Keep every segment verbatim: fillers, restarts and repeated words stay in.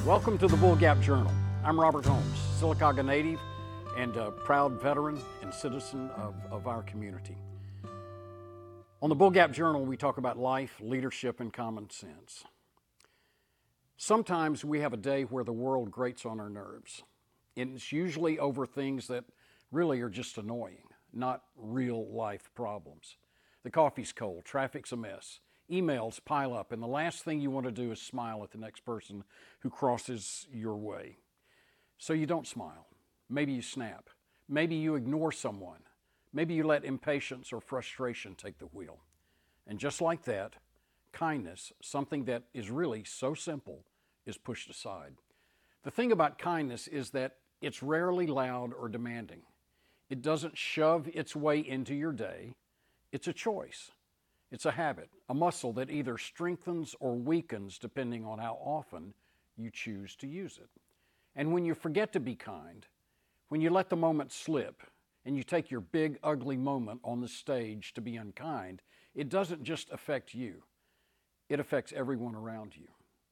Welcome to the Bull Gap Journal. I'm Robert Holmes, Sylacauga native and a proud veteran and citizen of, of our community. On the Bull Gap Journal, we talk about life, leadership, and common sense. Sometimes we have a day where the world grates on our nerves. It's usually over things that really are just annoying, not real life problems. The coffee's cold, traffic's a mess, emails pile up, and the last thing you want to do is smile at the next person who crosses your way. So you don't smile. Maybe you snap. Maybe you ignore someone. Maybe you let impatience or frustration take the wheel. And just like that, kindness, something that is really so simple, is pushed aside. The thing about kindness is that it's rarely loud or demanding. It doesn't shove its way into your day. It's a choice. It's a habit, a muscle that either strengthens or weakens depending on how often you choose to use it. And when you forget to be kind, when you let the moment slip and you take your big, ugly moment on the stage to be unkind, it doesn't just affect you. It affects everyone around you.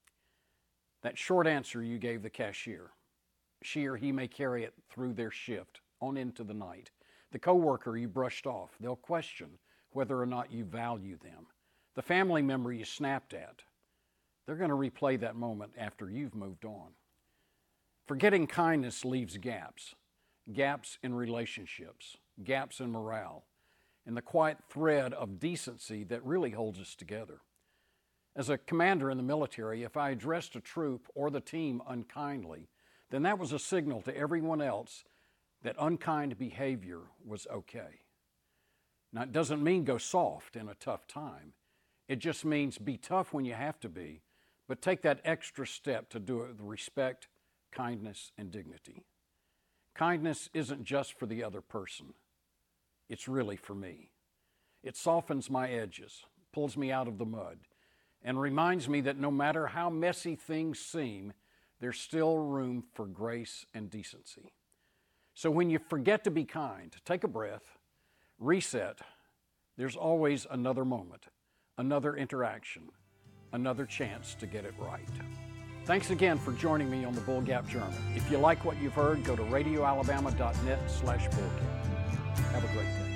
That short answer you gave the cashier, she or he may carry it through their shift on into the night. The coworker you brushed off, they'll question whether or not you value them. The family member you snapped at, they're going to replay that moment after you've moved on. Forgetting kindness leaves gaps, gaps in relationships, gaps in morale, and the quiet thread of decency that really holds us together. As a commander in the military, if I addressed a troop or the team unkindly, then that was a signal to everyone else that unkind behavior was okay. Now, it doesn't mean go soft in a tough time. It just means be tough when you have to be, but take that extra step to do it with respect, kindness, and dignity. Kindness isn't just for the other person. It's really for me. It softens my edges, pulls me out of the mud, and reminds me that no matter how messy things seem, there's still room for grace and decency. So when you forget to be kind, take a breath, reset. There's always another moment, another interaction, another chance to get it right. Thanks again for joining me on the Bull Gap Journal. If you like what you've heard, go to radio alabama dot net slash bullgap. Have a great day.